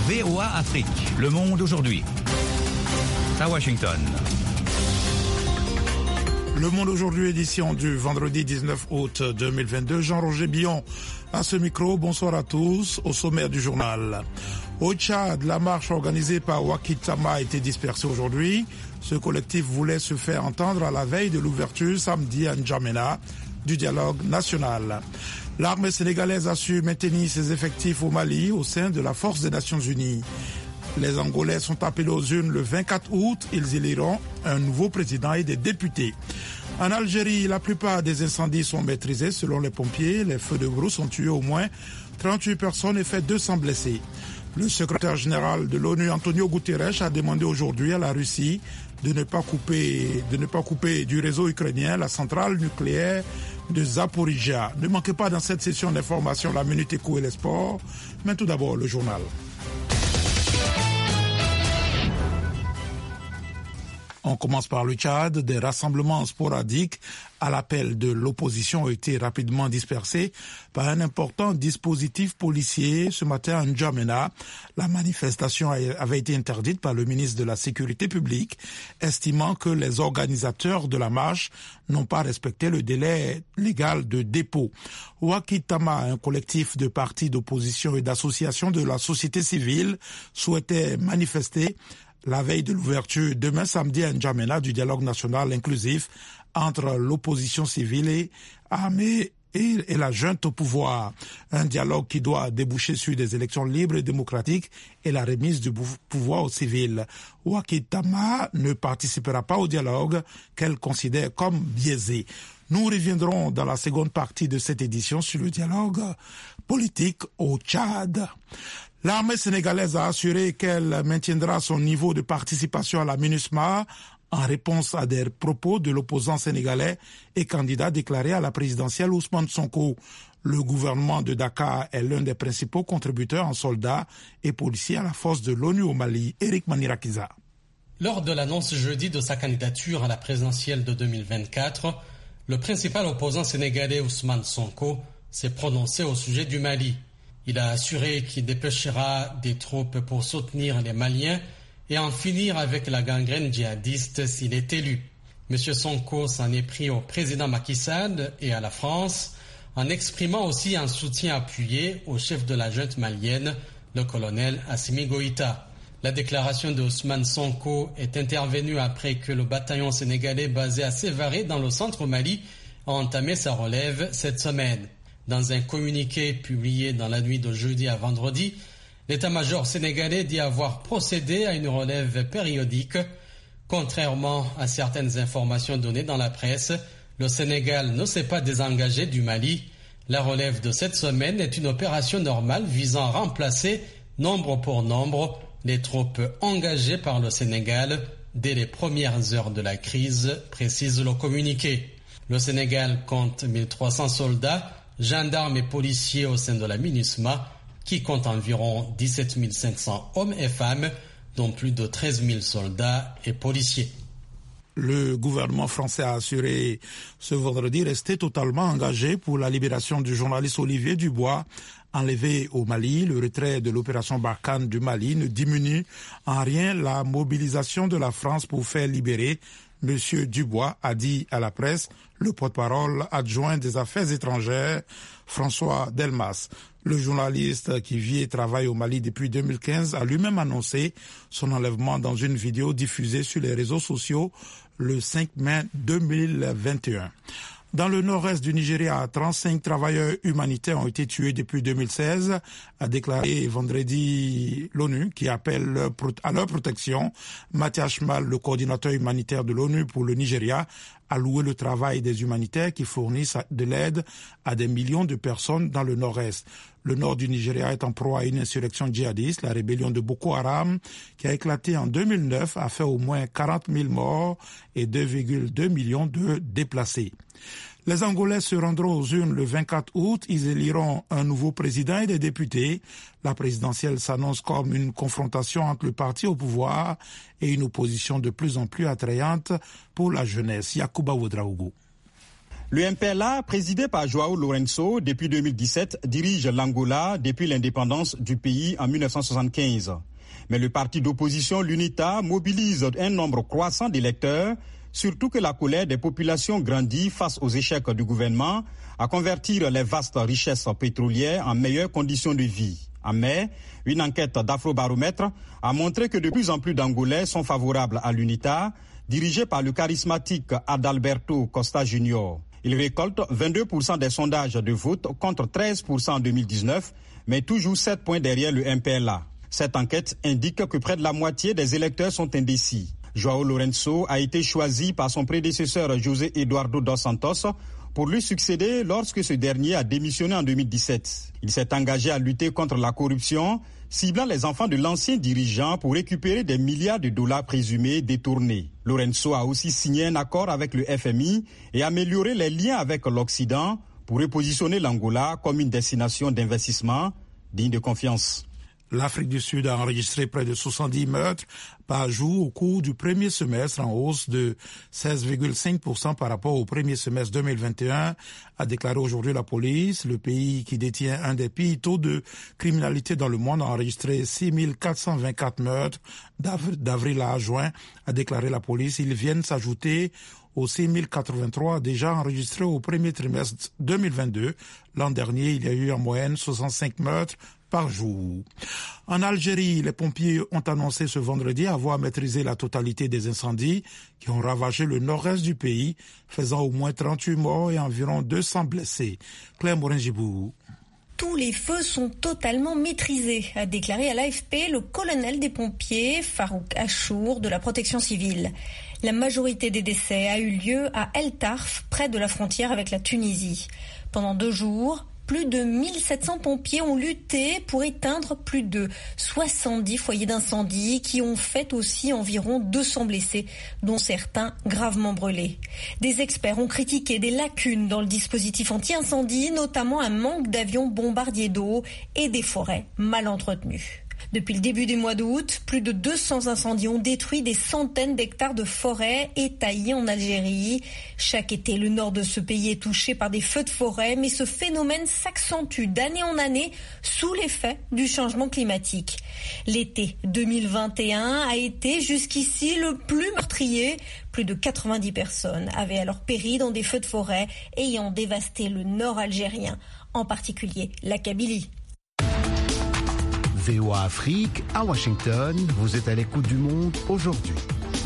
VOA Afrique, le monde aujourd'hui. À Washington. Le monde aujourd'hui, édition du vendredi 19 août 2022. Jean-Roger Billon à ce micro. Bonsoir à tous. Au sommaire du journal. Au Tchad, la marche organisée par Wakitama a été dispersée aujourd'hui. Ce collectif voulait se faire entendre à la veille de l'ouverture samedi à N'Djamena du dialogue national. L'armée sénégalaise a su maintenir ses effectifs au Mali au sein de la Force des Nations Unies. Les Angolais sont appelés aux urnes le 24 août. Ils éliront un nouveau président et des députés. En Algérie, la plupart des incendies sont maîtrisés selon les pompiers. Les feux de brousse ont tué au moins 38 personnes et fait 200 blessés. Le secrétaire général de l'ONU, Antonio Guterres, a demandé aujourd'hui à la Russie de ne pas couper du réseau ukrainien la centrale nucléaire de Zaporizhia. Ne manquez pas dans cette session d'information la Minute Éco et les sports. Mais tout d'abord, le journal. On commence par le Tchad. Des rassemblements sporadiques à l'appel de l'opposition ont été rapidement dispersés par un important dispositif policier. Ce matin à N'Djamena, la manifestation avait été interdite par le ministre de la Sécurité publique, estimant que les organisateurs de la marche n'ont pas respecté le délai légal de dépôt. Wakitama, un collectif de partis d'opposition et d'associations de la société civile, souhaitait manifester la veille de l'ouverture demain samedi à N'Djamena du dialogue national inclusif entre l'opposition civile et armée et la junte au pouvoir. Un dialogue qui doit déboucher sur des élections libres et démocratiques et la remise du pouvoir aux civils. Wakitama ne participera pas au dialogue qu'elle considère comme biaisé. Nous reviendrons dans la seconde partie de cette édition sur le dialogue politique au Tchad. L'armée sénégalaise a assuré qu'elle maintiendra son niveau de participation à la MINUSMA en réponse à des propos de l'opposant sénégalais et candidat déclaré à la présidentielle Ousmane Sonko. Le gouvernement de Dakar est l'un des principaux contributeurs en soldats et policiers à la force de l'ONU au Mali. Eric Manirakiza. Lors de l'annonce jeudi de sa candidature à la présidentielle de 2024, le principal opposant sénégalais Ousmane Sonko s'est prononcé au sujet du Mali. Il a assuré qu'il dépêchera des troupes pour soutenir les Maliens et en finir avec la gangrène djihadiste s'il est élu. M. Sonko s'en est pris au président Macky Sall et à la France en exprimant aussi un soutien appuyé au chef de la junte malienne, le colonel Assimi Goïta. La déclaration de Ousmane Sonko est intervenue après que le bataillon sénégalais basé à Sévaré dans le centre Mali a entamé sa relève cette semaine. Dans un communiqué publié dans la nuit de jeudi à vendredi, l'état-major sénégalais dit avoir procédé à une relève périodique. Contrairement à certaines informations données dans la presse, le Sénégal ne s'est pas désengagé du Mali. La relève de cette semaine est une opération normale visant à remplacer, nombre pour nombre, les troupes engagées par le Sénégal dès les premières heures de la crise, précise le communiqué. Le Sénégal compte 1300 soldats, gendarmes et policiers au sein de la MINUSMA, qui compte environ 17 500 hommes et femmes, dont plus de 13 000 soldats et policiers. Le gouvernement français a assuré ce vendredi rester totalement engagé pour la libération du journaliste Olivier Dubois, enlevé au Mali. Le retrait de l'opération Barkhane du Mali ne diminue en rien la mobilisation de la France pour faire libérer Monsieur Dubois, a dit à la presse le porte-parole adjoint des Affaires étrangères, François Delmas. Le journaliste qui vit et travaille au Mali depuis 2015 a lui-même annoncé son enlèvement dans une vidéo diffusée sur les réseaux sociaux le 5 mai 2021. Dans le nord-est du Nigeria, 35 travailleurs humanitaires ont été tués depuis 2016, a déclaré vendredi l'ONU, qui appelle à leur protection. Mathias Schmal, le coordinateur humanitaire de l'ONU pour le Nigeria, a loué le travail des humanitaires qui fournissent de l'aide à des millions de personnes dans le nord-est. Le nord du Nigeria est en proie à une insurrection djihadiste. La rébellion de Boko Haram, qui a éclaté en 2009, a fait au moins 40 000 morts et 2,2 millions de déplacés. Les Angolais se rendront aux urnes le 24 août. Ils éliront un nouveau président et des députés. La présidentielle s'annonce comme une confrontation entre le parti au pouvoir et une opposition de plus en plus attrayante pour la jeunesse. Yacouba Ouedraogo. Le MPLA, présidé par João Lourenço depuis 2017, dirige l'Angola depuis l'indépendance du pays en 1975. Mais le parti d'opposition, l'UNITA, mobilise un nombre croissant d'électeurs, surtout que la colère des populations grandit face aux échecs du gouvernement à convertir les vastes richesses pétrolières en meilleures conditions de vie. En mai, une enquête d'Afrobaromètre a montré que de plus en plus d'Angolais sont favorables à l'UNITA, dirigée par le charismatique Adalberto Costa Junior. Il récolte 22% des sondages de vote contre 13% en 2019, mais toujours 7 points derrière le MPLA. Cette enquête indique que près de la moitié des électeurs sont indécis. João Lourenço a été choisi par son prédécesseur José Eduardo dos Santos pour lui succéder lorsque ce dernier a démissionné en 2017. Il s'est engagé à lutter contre la corruption, ciblant les enfants de l'ancien dirigeant pour récupérer des milliards de dollars présumés détournés. Lourenço a aussi signé un accord avec le FMI et amélioré les liens avec l'Occident pour repositionner l'Angola comme une destination d'investissement digne de confiance. L'Afrique du Sud a enregistré près de 70 meurtres par jour au cours du premier semestre, en hausse de 16,5% par rapport au premier semestre 2021, a déclaré aujourd'hui la police. Le pays qui détient un des pires taux de criminalité dans le monde a enregistré 6 424 meurtres d'avril à juin, a déclaré la police. Ils viennent s'ajouter aux 6 083 déjà enregistrés au premier trimestre 2022. L'an dernier, il y a eu en moyenne 65 meurtres par jour. En Algérie, les pompiers ont annoncé ce vendredi avoir maîtrisé la totalité des incendies qui ont ravagé le nord-est du pays, faisant au moins 38 morts et environ 200 blessés. Claire Morin-Gibou. Tous les feux sont totalement maîtrisés, a déclaré à l'AFP le colonel des pompiers, Farouk Achour, de la protection civile. La majorité des décès a eu lieu à El Tarf, près de la frontière avec la Tunisie. Pendant 2 jours, plus de 1700 pompiers ont lutté pour éteindre plus de 70 foyers d'incendie qui ont fait aussi environ 200 blessés, dont certains gravement brûlés. Des experts ont critiqué des lacunes dans le dispositif anti-incendie, notamment un manque d'avions bombardiers d'eau et des forêts mal entretenues. Depuis le début du mois d'août, plus de 200 incendies ont détruit des centaines d'hectares de forêts étaillées en Algérie. Chaque été, le nord de ce pays est touché par des feux de forêt, mais ce phénomène s'accentue d'année en année sous l'effet du changement climatique. L'été 2021 a été jusqu'ici le plus meurtrier. Plus de 90 personnes avaient alors péri dans des feux de forêt ayant dévasté le nord algérien, en particulier la Kabylie. VOA Afrique, à Washington, vous êtes à l'écoute du monde aujourd'hui.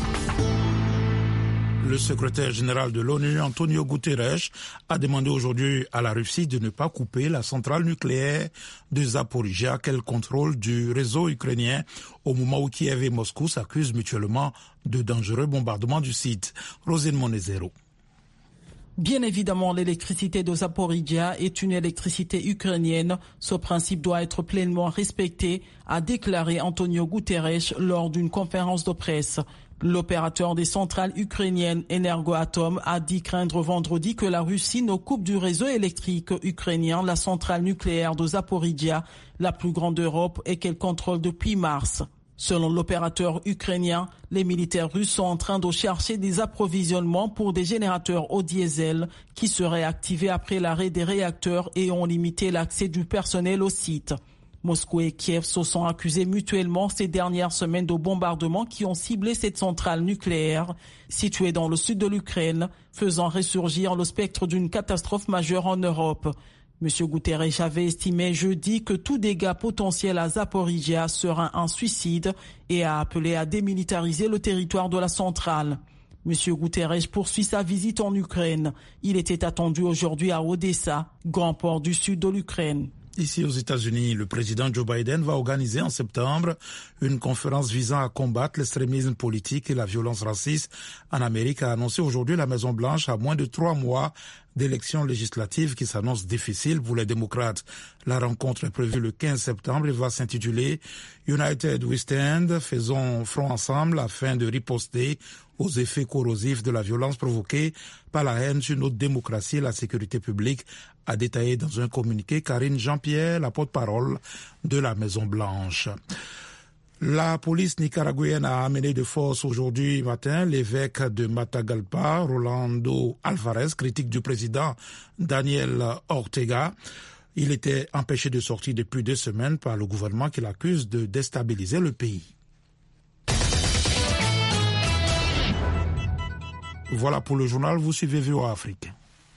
Le secrétaire général de l'ONU, Antonio Guterres, a demandé aujourd'hui à la Russie de ne pas couper la centrale nucléaire de Zaporizhzhia qu'elle contrôle du réseau ukrainien au moment où Kiev et Moscou s'accusent mutuellement de dangereux bombardements du site. Rosine Monezero. Bien évidemment, l'électricité de Zaporizhzhia est une électricité ukrainienne. Ce principe doit être pleinement respecté, a déclaré Antonio Guterres lors d'une conférence de presse. L'opérateur des centrales ukrainiennes Energoatom a dit craindre vendredi que la Russie ne coupe du réseau électrique ukrainien la centrale nucléaire de Zaporizhzhia, la plus grande d'Europe et qu'elle contrôle depuis mars. Selon l'opérateur ukrainien, les militaires russes sont en train de chercher des approvisionnements pour des générateurs au diesel qui seraient activés après l'arrêt des réacteurs et ont limité l'accès du personnel au site. Moscou et Kiev se sont accusés mutuellement ces dernières semaines de bombardements qui ont ciblé cette centrale nucléaire située dans le sud de l'Ukraine, faisant ressurgir le spectre d'une catastrophe majeure en Europe. M. Guterres avait estimé jeudi que tout dégât potentiel à Zaporizhzhia sera un suicide et a appelé à démilitariser le territoire de la centrale. M. Guterres poursuit sa visite en Ukraine. Il était attendu aujourd'hui à Odessa, grand port du sud de l'Ukraine. Ici aux États-Unis, le président Joe Biden va organiser en septembre une conférence visant à combattre l'extrémisme politique et la violence raciste en Amérique, a annoncé aujourd'hui la Maison-Blanche à moins de 3 mois d'élections législatives qui s'annoncent difficiles pour les démocrates. La rencontre est prévue le 15 septembre et va s'intituler United We Stand, faisons front ensemble afin de riposter aux effets corrosifs de la violence provoquée par la haine sur notre démocratie et la sécurité publique, a détaillé dans un communiqué Karine Jean-Pierre, la porte-parole de la Maison-Blanche. La police nicaraguayenne a amené de force aujourd'hui matin l'évêque de Matagalpa, Rolando Alvarez, critique du président Daniel Ortega. Il était empêché de sortir depuis 2 semaines par le gouvernement qui l'accuse de déstabiliser le pays. Voilà pour le journal, vous suivez VOA Afrique.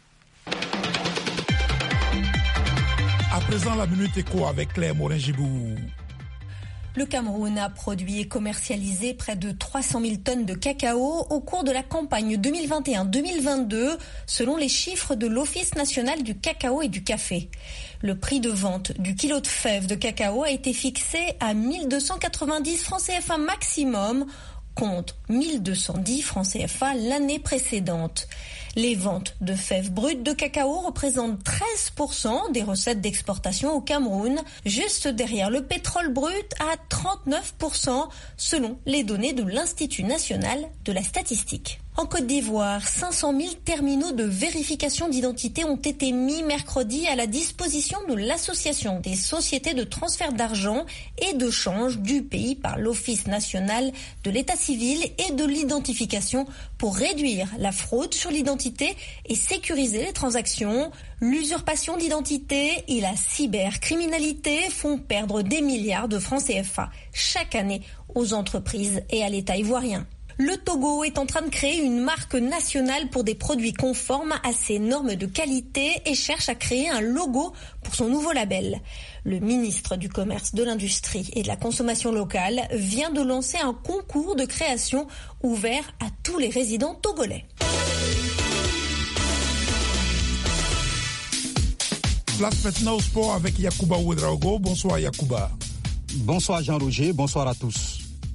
À présent, la Minute Éco avec Claire Morin-Gibou. Le Cameroun a produit et commercialisé près de 300 000 tonnes de cacao au cours de la campagne 2021-2022, selon les chiffres de l'Office national du cacao et du café. Le prix de vente du kilo de fèves de cacao a été fixé à 1290 francs CFA maximum, contre 1210 francs CFA l'année précédente. Les ventes de fèves brutes de cacao représentent 13% des recettes d'exportation au Cameroun, juste derrière le pétrole brut à 39% selon les données de l'Institut national de la statistique. En Côte d'Ivoire, 500 000 terminaux de vérification d'identité ont été mis mercredi à la disposition de l'Association des sociétés de transfert d'argent et de change du pays par l'Office national de l'état civil et de l'identification pour réduire la fraude sur l'identité et sécuriser les transactions. L'usurpation d'identité et la cybercriminalité font perdre des milliards de francs CFA chaque année aux entreprises et à l'État ivoirien. Le Togo est en train de créer une marque nationale pour des produits conformes à ses normes de qualité et cherche à créer un logo pour son nouveau label. Le ministre du Commerce, de l'Industrie et de la Consommation locale vient de lancer un concours de création ouvert à tous les résidents togolais. Place maintenant au sport avec Yacouba Ouedraogo. Bonsoir Yacouba. Bonsoir Jean-Roger, bonsoir à tous.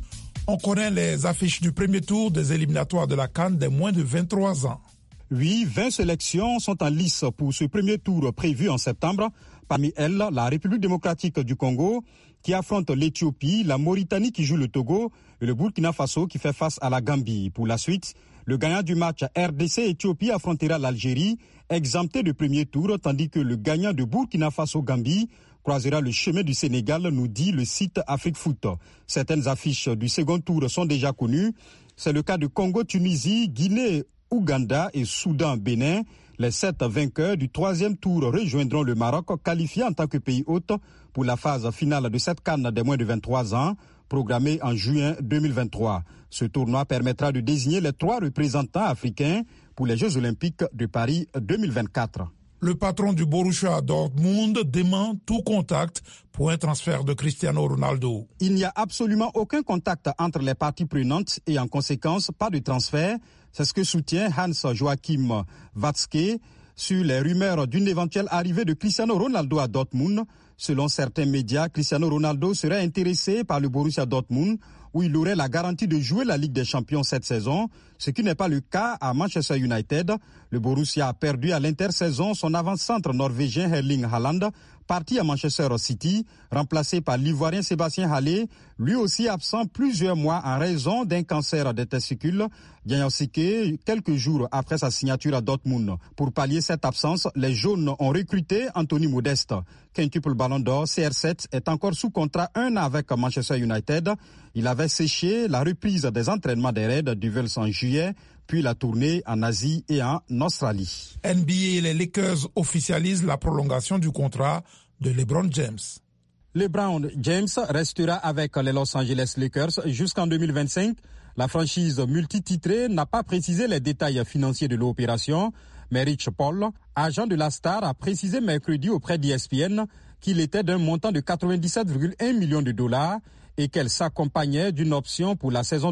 On connaît les affiches du premier tour des éliminatoires de la CAN des moins de 23 ans. Oui, 20 sélections sont en lice pour ce premier tour prévu en septembre. Parmi elles, la République démocratique du Congo qui affronte l'Éthiopie, la Mauritanie qui joue le Togo et le Burkina Faso qui fait face à la Gambie. Pour la suite, le gagnant du match RDC-Éthiopie affrontera l'Algérie, exempté de premier tour, tandis que le gagnant de Burkina Faso-Gambie croisera le chemin du Sénégal, nous dit le site Afrique Foot. Certaines affiches du second tour sont déjà connues. C'est le cas de Congo-Tunisie, Guinée-Ouganda et Soudan-Bénin. Les 7 vainqueurs du troisième tour rejoindront le Maroc, qualifié en tant que pays hôte pour la phase finale de cette CAN des moins de 23 ans, programmée en juin 2023. Ce tournoi permettra de désigner les 3 représentants africains pour les Jeux Olympiques de Paris 2024. Le patron du Borussia Dortmund dément tout contact pour un transfert de Cristiano Ronaldo. Il n'y a absolument aucun contact entre les parties prenantes et en conséquence pas de transfert. C'est ce que soutient Hans-Joachim Watzke sur les rumeurs d'une éventuelle arrivée de Cristiano Ronaldo à Dortmund. Selon certains médias, Cristiano Ronaldo serait intéressé par le Borussia Dortmund où il aurait la garantie de jouer la Ligue des Champions cette saison, ce qui n'est pas le cas à Manchester United. Le Borussia a perdu à l'intersaison son avant-centre norvégien Erling Haaland, parti à Manchester City, remplacé par l'Ivoirien Sébastien Haller, lui aussi absent plusieurs mois en raison d'un cancer des testicules, diagnostiqué quelques jours après sa signature à Dortmund. Pour pallier cette absence, les Jaunes ont recruté Anthony Modeste. Quintuple Ballon d'Or, CR7 est encore sous contrat 1 an avec Manchester United. Il avait séché la reprise des entraînements des Reds du Devils en juillet, puis la tournée en Asie et en Australie. NBA et les Lakers officialisent la prolongation du contrat de LeBron James. LeBron James restera avec les Los Angeles Lakers jusqu'en 2025. La franchise multititrée n'a pas précisé les détails financiers de l'opération, mais Rich Paul, agent de la star, a précisé mercredi auprès d'ESPN qu'il était d'un montant de 97,1 millions de dollars et qu'elle s'accompagnait d'une option pour la saison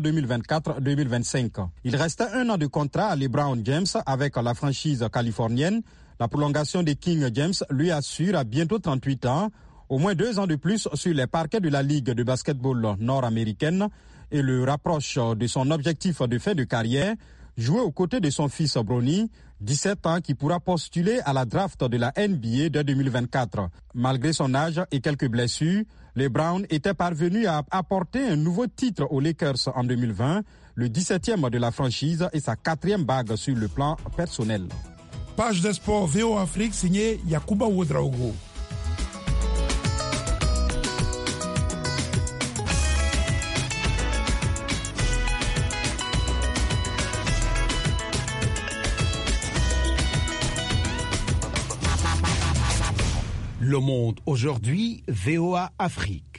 2024-2025. Il restait 1 an de contrat à LeBron James avec la franchise californienne. La prolongation de King James lui assure à bientôt 38 ans, au moins 2 ans de plus sur les parquets de la Ligue de basketball nord-américaine et le rapproche de son objectif de fin de carrière, jouer aux côtés de son fils Bronny, 17 ans, qui pourra postuler à la draft de la NBA dès 2024. Malgré son âge et quelques blessures, LeBron était parvenu à apporter un nouveau titre aux Lakers en 2020, le 17e de la franchise et sa 4e bague sur le plan personnel. Page des sports VOA Afrique signée Yacouba Ouedraogo. Le Monde aujourd'hui, VOA Afrique.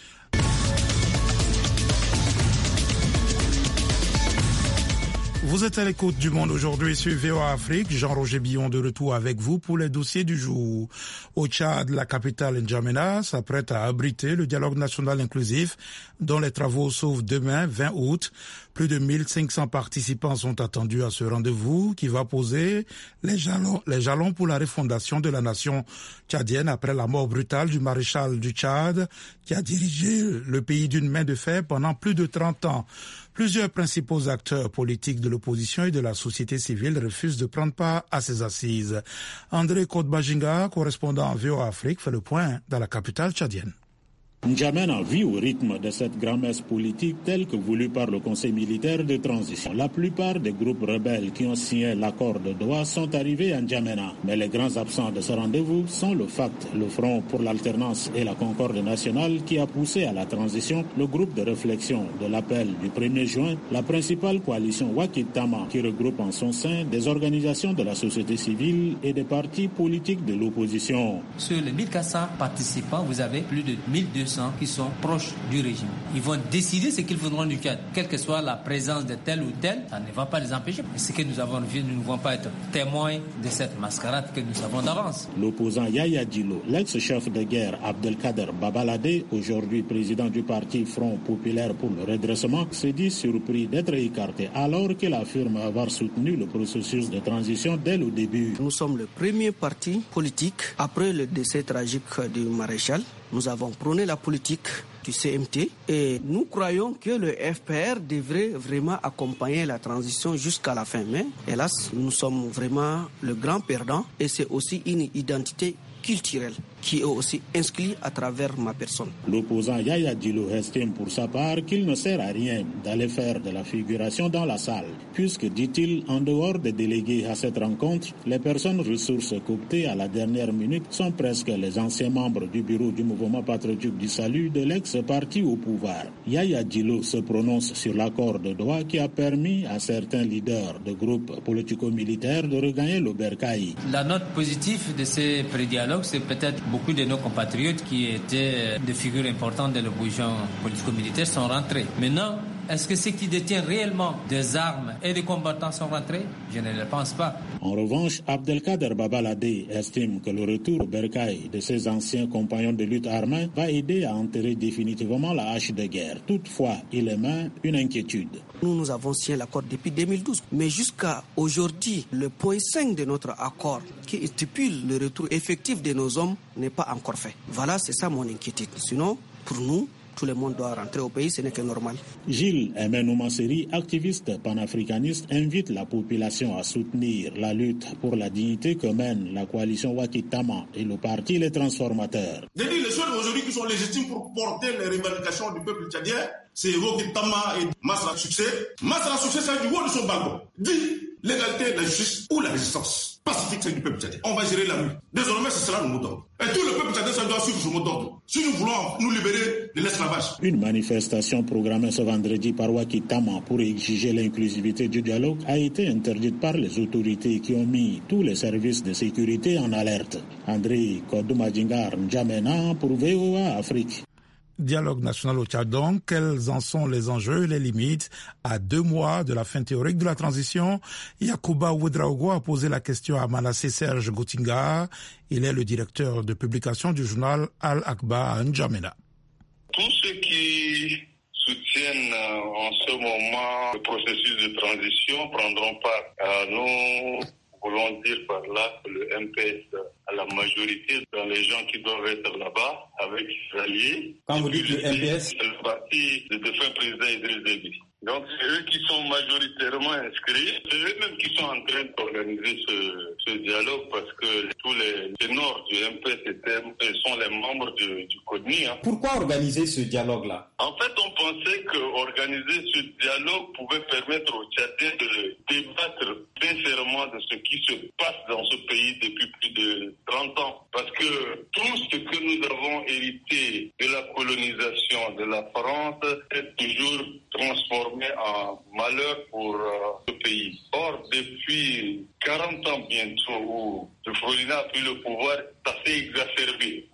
Vous êtes à l'écoute du Monde aujourd'hui sur VOA Afrique. Jean-Roger Billon de retour avec vous pour les dossiers du jour. Au Tchad, la capitale N'Djamena s'apprête à abriter le dialogue national inclusif dont les travaux s'ouvrent demain, 20 août. Plus de 1500 participants sont attendus à ce rendez-vous qui va poser les jalons pour la refondation de la nation tchadienne après la mort brutale du maréchal du Tchad qui a dirigé le pays d'une main de fer pendant plus de 30 ans. Plusieurs principaux acteurs politiques de l'opposition et de la société civile refusent de prendre part à ces assises. André Kodbajinga, correspondant VOA Afrique, fait le point dans la capitale tchadienne. N'Djamena vit au rythme de cette grand-messe politique telle que voulue par le Conseil militaire de transition. La plupart des groupes rebelles qui ont signé l'accord de Doha sont arrivés à N'Djamena. Mais les grands absents de ce rendez-vous sont le FACT, le Front pour l'alternance et la concorde nationale qui a poussé à la transition le groupe de réflexion de l'appel du 1er juin, la principale coalition Wakitama qui regroupe en son sein des organisations de la société civile et des partis politiques de l'opposition. Sur les 1400 participants, vous avez plus de 1200 qui sont proches du régime. Ils vont décider ce qu'ils voudront du Tchad. Quelle que soit la présence de tel ou tel, ça ne va pas les empêcher. Et ce que nous avons vu, nous ne pouvons pas être témoins de cette mascarade que nous savons d'avance. L'opposant Yaya Djilo, l'ex-chef de guerre Abdelkader Babalade, aujourd'hui président du parti Front populaire pour le redressement, se dit surpris d'être écarté alors qu'il affirme avoir soutenu le processus de transition dès le début. Nous sommes le premier parti politique après le décès tragique du maréchal. Nous avons prôné la politique du CMT et nous croyons que le FPR devrait vraiment accompagner la transition jusqu'à la fin. Mais hélas, nous sommes vraiment le grand perdant et c'est aussi une identité culturelle qui est aussi inscrit à travers ma personne. L'opposant Yaya Djilo estime pour sa part qu'il ne sert à rien d'aller faire de la figuration dans la salle, puisque, dit-il, en dehors des délégués à cette rencontre, les personnes ressources cooptées à la dernière minute sont presque les anciens membres du bureau du mouvement patriotique du salut de l'ex-parti au pouvoir. Yaya Djilo se prononce sur l'accord de Doha qui a permis à certains leaders de groupes politico-militaires de regagner le Bercail. La note positive de ces pré-dialogues, c'est peut-être beaucoup de nos compatriotes qui étaient des figures importantes de l'opposition politico-militaire sont rentrés. Maintenant, est-ce que ceux qui détiennent réellement des armes et des combattants sont rentrés? Je ne le pense pas. En revanche, Abdelkader Babalade estime que le retour au Bercail de ses anciens compagnons de lutte armés va aider à enterrer définitivement la hache de guerre. Toutefois, il émet une inquiétude. Nous avons signé l'accord depuis 2012, mais jusqu'à aujourd'hui, le point 5 de notre accord qui stipule le retour effectif de nos hommes n'est pas encore fait. Voilà, c'est ça mon inquiétude. Sinon, pour nous, tout le monde doit rentrer au pays, ce n'est que normal. Gilles Emenoumenseri, activiste panafricaniste, invite la population à soutenir la lutte pour la dignité que mène la coalition Wakitama et le parti Les Transformateurs. Je dis les choses aujourd'hui qui sont légitimes pour porter les revendications du peuple tchadien, c'est Wakitama et Masra Succès. Masra Succès, c'est du haut de son balcon. Dit l'égalité, la justice ou la résistance. Pacifique, c'est du peuple tchadien. On va gérer la rue. Désormais, ce sera le mot d'ordre. Et tout le peuple tchadien, ça doit suivre ce mot d'ordre. Si nous voulons nous libérer de l'esclavage. Une manifestation programmée ce vendredi par Wakitama pour exiger l'inclusivité du dialogue a été interdite par les autorités qui ont mis tous les services de sécurité en alerte. André Kodoumadjingar N'Djamena pour VOA Afrique. Dialogue national au Tchad donc, quels en sont les enjeux et les limites à 2 mois de la fin théorique de la transition? Yacouba Ouedraogo a posé la question à Manasseh Serge Goutinga. Il est le directeur de publication du journal Al-Akba à N'Djamena. Tous ceux qui soutiennent en ce moment le processus de transition prendront part. Nous voulons dire par là que le MPS a la majorité dans les gens qui doivent être là-bas avec les alliés. Quand vous dites le MPS, c'est le parti de défunt président Idriss Déby. Donc c'est eux qui sont majoritairement inscrits, c'est eux-mêmes qui sont en train d'organiser ce dialogue parce que tous les ténors du MPS sont les membres du CODNI. Pourquoi organiser ce dialogue-là? En fait, on pensait qu'organiser ce dialogue pouvait permettre aux Tchadiens de débattre sincèrement de ce qui se passe dans ce pays depuis plus de 30 ans. Parce que tout ce que nous avons hérité de la colonisation de la France est toujours transformé en malheur pour ce pays. Or, depuis 40 ans bientôt où le Frelina a pris le pouvoir, ça s'est exacerbé.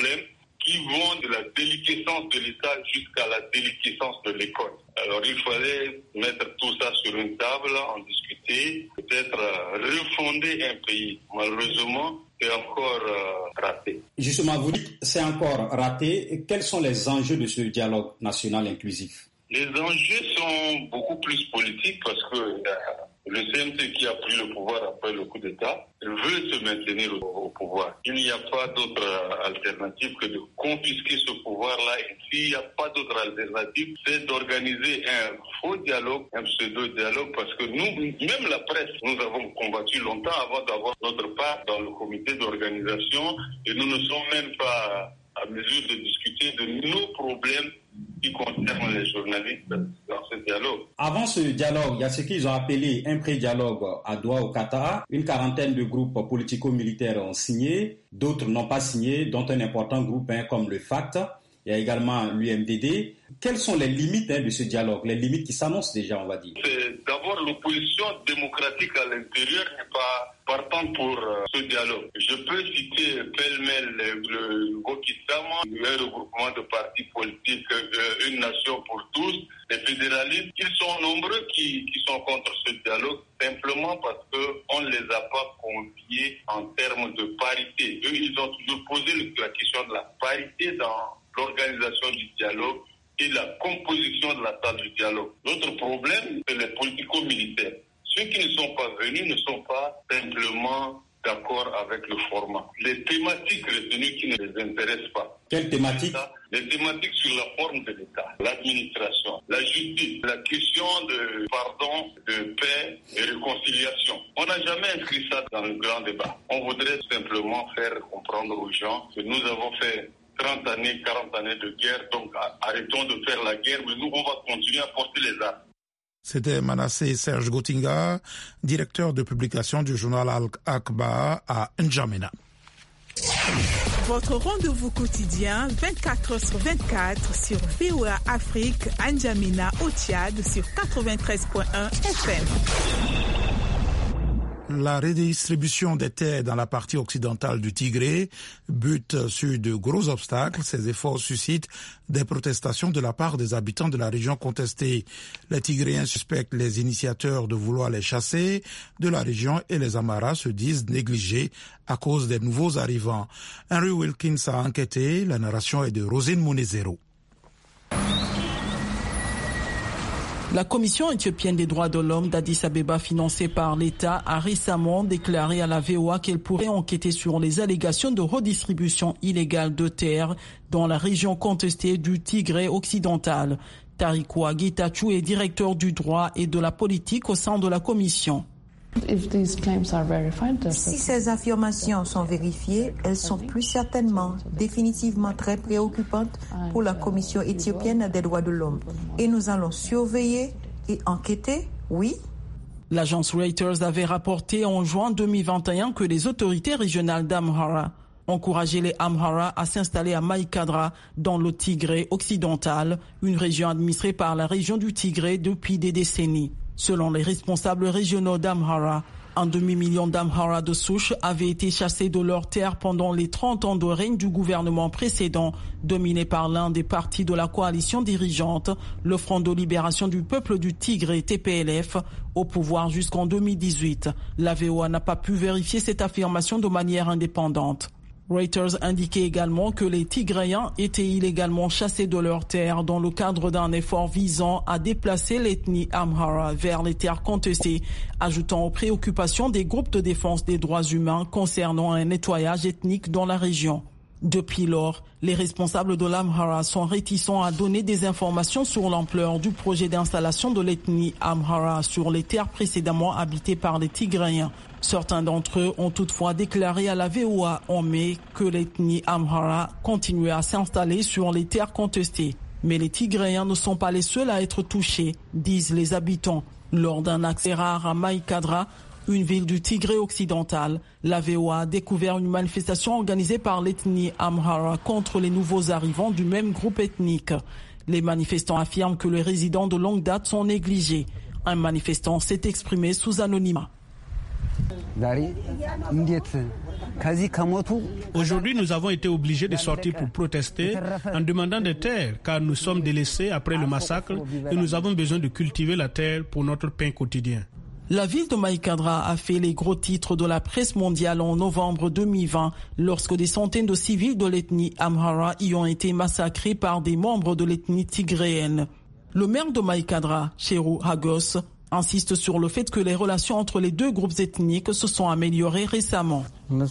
problèmes qui vont de la déliquescence de l'État jusqu'à la déliquescence de l'école. Alors il fallait mettre tout ça sur une table, en discuter, peut-être refonder un pays. Malheureusement, c'est encore raté. Justement, vous dites c'est encore raté. Et quels sont les enjeux de ce dialogue national inclusif? Les enjeux sont beaucoup plus politiques parce que le CMT qui a pris le pouvoir après le coup d'État veut se maintenir au pouvoir. Il n'y a pas d'autre alternative que de confisquer ce pouvoir-là. Et s'il n'y a pas d'autre alternative, c'est d'organiser un faux dialogue, un pseudo-dialogue, parce que nous, même la presse, nous avons combattu longtemps avant d'avoir notre part dans le comité d'organisation et nous ne sommes même pas à mesure de discuter de nos problèmes qui concernent les journalistes dans ce dialogue. Avant ce dialogue, il y a ce qu'ils ont appelé un pré-dialogue à Doha au Qatar. Une quarantaine de groupes politico-militaires ont signé, d'autres n'ont pas signé, dont un important groupe comme le FACT. Il y a également l'UMDD. Quelles sont les limites de ce dialogue, les limites qui s'annoncent déjà, on va dire? C'est d'abord l'opposition démocratique à l'intérieur n'est pas partant pour ce dialogue. Je peux citer pêle-mêle le Gokisama, un regroupement de partis politiques, une nation pour tous, les fédéralistes. Ils sont nombreux qui sont contre ce dialogue simplement parce qu'on ne les a pas conviés en termes de parité. Eux, ils ont toujours posé la question de la parité dans l'organisation du dialogue et la composition de la table du dialogue. Notre problème, c'est les politico-militaires. Ceux qui ne sont pas venus ne sont pas simplement d'accord avec le format. Les thématiques retenues qui ne les intéressent pas. Quelles thématiques? Les thématiques sur la forme de l'État, l'administration, la justice, la question de pardon, de paix et réconciliation. On n'a jamais inscrit ça dans le grand débat. On voudrait simplement faire comprendre aux gens que nous avons fait 30 années, 40 années de guerre, donc arrêtons de faire la guerre, mais nous, on va continuer à porter les armes. C'était Manasseh Serge Gotinga, directeur de publication du journal Al-Akhbar à N'Djamena. Votre rendez-vous quotidien 24h/24 sur VOA Afrique, N'Djamena au Tchad sur 93.1 FM. La redistribution des terres dans la partie occidentale du Tigré bute sur de gros obstacles. Ces efforts suscitent des protestations de la part des habitants de la région contestée. Les Tigréens suspectent les initiateurs de vouloir les chasser de la région et les Amaras se disent négligés à cause des nouveaux arrivants. Henry Wilkins a enquêté. La narration est de Rosine Monezero. La Commission éthiopienne des droits de l'homme d'Addis Abeba, financée par l'État, a récemment déclaré à la VOA qu'elle pourrait enquêter sur les allégations de redistribution illégale de terres dans la région contestée du Tigré occidental. Tarikwa Getachew est directeur du droit et de la politique au sein de la Commission. Si ces affirmations sont vérifiées, elles sont plus certainement, définitivement très préoccupantes pour la Commission éthiopienne des droits de l'homme. Et nous allons surveiller et enquêter, oui. L'agence Reuters avait rapporté en juin 2021 que les autorités régionales d'Amhara encourageaient les Amhara à s'installer à Maïkadra dans le Tigré occidental, une région administrée par la région du Tigré depuis des décennies. Selon les responsables régionaux d'Amhara, un demi-million d'Amhara de souche avaient été chassés de leurs terres pendant les 30 ans de règne du gouvernement précédent, dominé par l'un des partis de la coalition dirigeante, le Front de libération du peuple du Tigré, TPLF, au pouvoir jusqu'en 2018. La VOA n'a pas pu vérifier cette affirmation de manière indépendante. Reuters indiquait également que les Tigréens étaient illégalement chassés de leurs terres dans le cadre d'un effort visant à déplacer l'ethnie Amhara vers les terres contestées, ajoutant aux préoccupations des groupes de défense des droits humains concernant un nettoyage ethnique dans la région. Depuis lors, les responsables de l'Amhara sont réticents à donner des informations sur l'ampleur du projet d'installation de l'ethnie Amhara sur les terres précédemment habitées par les Tigréens. Certains d'entre eux ont toutefois déclaré à la VOA en mai que l'ethnie Amhara continuait à s'installer sur les terres contestées. Mais les Tigréens ne sont pas les seuls à être touchés, disent les habitants. Lors d'un accès rare à Maïkadra, une ville du Tigré occidental, la VOA a découvert une manifestation organisée par l'ethnie Amhara contre les nouveaux arrivants du même groupe ethnique. Les manifestants affirment que les résidents de longue date sont négligés. Un manifestant s'est exprimé sous anonymat. Aujourd'hui, nous avons été obligés de sortir pour protester en demandant des terres, car nous sommes délaissés après le massacre et nous avons besoin de cultiver la terre pour notre pain quotidien. La ville de Maïkadra a fait les gros titres de la presse mondiale en novembre 2020 lorsque des centaines de civils de l'ethnie Amhara y ont été massacrés par des membres de l'ethnie tigréenne. Le maire de Maïkadra, Cheru Hagos, insiste sur le fait que les relations entre les deux groupes ethniques se sont améliorées récemment.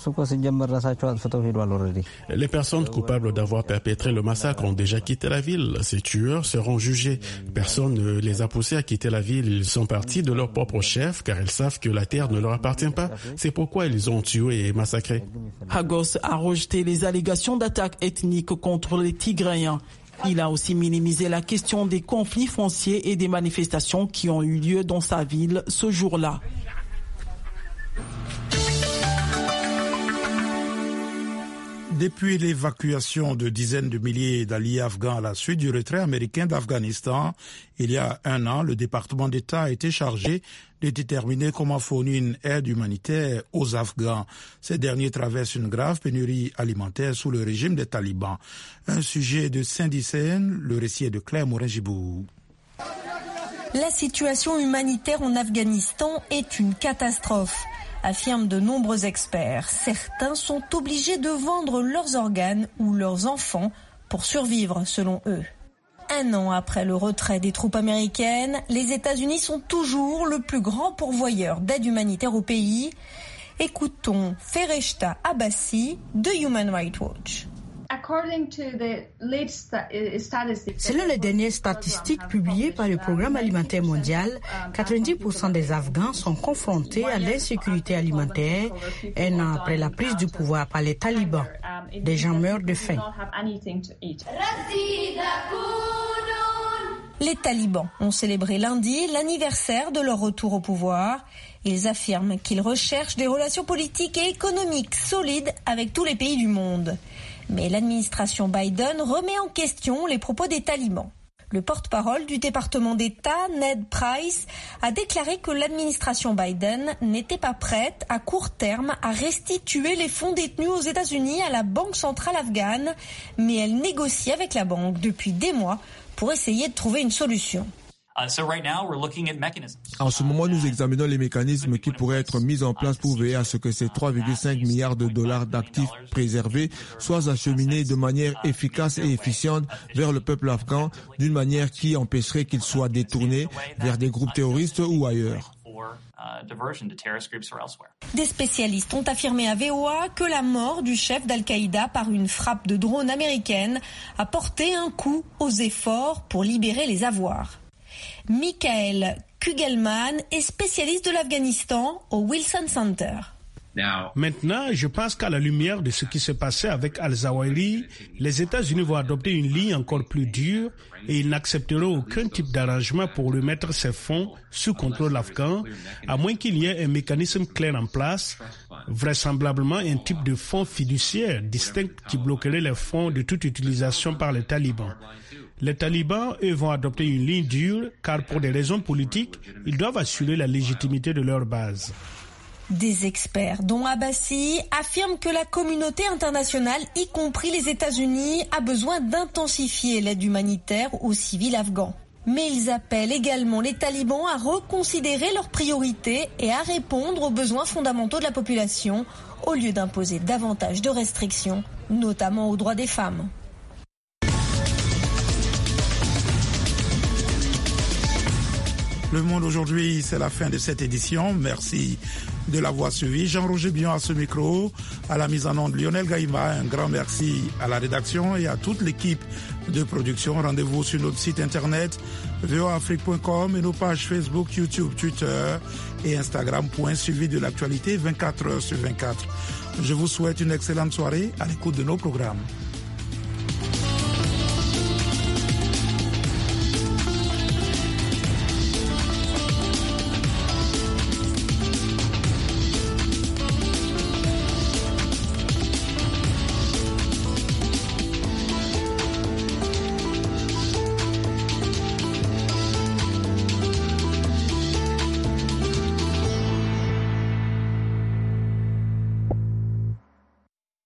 Les personnes coupables d'avoir perpétré le massacre ont déjà quitté la ville. Ces tueurs seront jugés. Personne ne les a poussés à quitter la ville. Ils sont partis de leur propre chef car ils savent que la terre ne leur appartient pas. C'est pourquoi ils ont tué et massacré. Hagos a rejeté les allégations d'attaques ethniques contre les Tigréens. Il a aussi minimisé la question des conflits fonciers et des manifestations qui ont eu lieu dans sa ville ce jour-là. Depuis l'évacuation de dizaines de milliers d'alliés afghans à la suite du retrait américain d'Afghanistan, il y a un an, le département d'État a été chargé de déterminer comment fournir une aide humanitaire aux Afghans. Ces derniers traversent une grave pénurie alimentaire sous le régime des talibans. Un sujet de Saint-Dicène, le récit est de Claire Morin-Gibou. La situation humanitaire en Afghanistan est une catastrophe, affirment de nombreux experts. Certains sont obligés de vendre leurs organes ou leurs enfants pour survivre, selon eux. Un an après le retrait des troupes américaines, les États-Unis sont toujours le plus grand pourvoyeur d'aide humanitaire au pays. Écoutons Fereshta Abbasi de Human Rights Watch. Selon les dernières statistiques publiées par le Programme alimentaire mondial, 90% des Afghans sont confrontés à l'insécurité alimentaire un an après la prise du pouvoir par les talibans. Des gens meurent de faim. Les talibans ont célébré lundi l'anniversaire de leur retour au pouvoir. Ils affirment qu'ils recherchent des relations politiques et économiques solides avec tous les pays du monde. Mais l'administration Biden remet en question les propos des talibans. Le porte-parole du département d'État, Ned Price, a déclaré que l'administration Biden n'était pas prête à court terme à restituer les fonds détenus aux États-Unis à la Banque centrale afghane, mais elle négocie avec la banque depuis des mois pour essayer de trouver une solution. En ce moment, nous examinons les mécanismes qui pourraient être mis en place pour veiller à ce que ces 3,5 milliards de dollars d'actifs préservés soient acheminés de manière efficace et efficiente vers le peuple afghan, d'une manière qui empêcherait qu'ils soient détournés vers des groupes terroristes ou ailleurs. Des spécialistes ont affirmé à VOA que la mort du chef d'Al-Qaïda par une frappe de drone américaine a porté un coup aux efforts pour libérer les avoirs. Michael Kugelman est spécialiste de l'Afghanistan au Wilson Center. Maintenant, je pense qu'à la lumière de ce qui s'est passé avec Al-Zawahiri, les États-Unis vont adopter une ligne encore plus dure et ils n'accepteront aucun type d'arrangement pour remettre ces fonds sous contrôle afghan, à moins qu'il y ait un mécanisme clair en place, vraisemblablement un type de fonds fiduciaire distinct qui bloquerait les fonds de toute utilisation par les talibans. Les talibans, eux, vont adopter une ligne dure car pour des raisons politiques, ils doivent assurer la légitimité de leur base. Des experts, dont Abbasi, affirment que la communauté internationale, y compris les États-Unis, a besoin d'intensifier l'aide humanitaire aux civils afghans. Mais ils appellent également les talibans à reconsidérer leurs priorités et à répondre aux besoins fondamentaux de la population, au lieu d'imposer davantage de restrictions, notamment aux droits des femmes. Le Monde aujourd'hui, c'est la fin de cette édition. Merci de l'avoir suivi. Jean-Roger Bion à ce micro, à la mise en onde Lionel Gaïma. Un grand merci à la rédaction et à toute l'équipe de production. Rendez-vous sur notre site internet voaafrique.com et nos pages Facebook, YouTube, Twitter et Instagram pour un suivi de l'actualité 24 heures sur 24. Je vous souhaite une excellente soirée à l'écoute de nos programmes.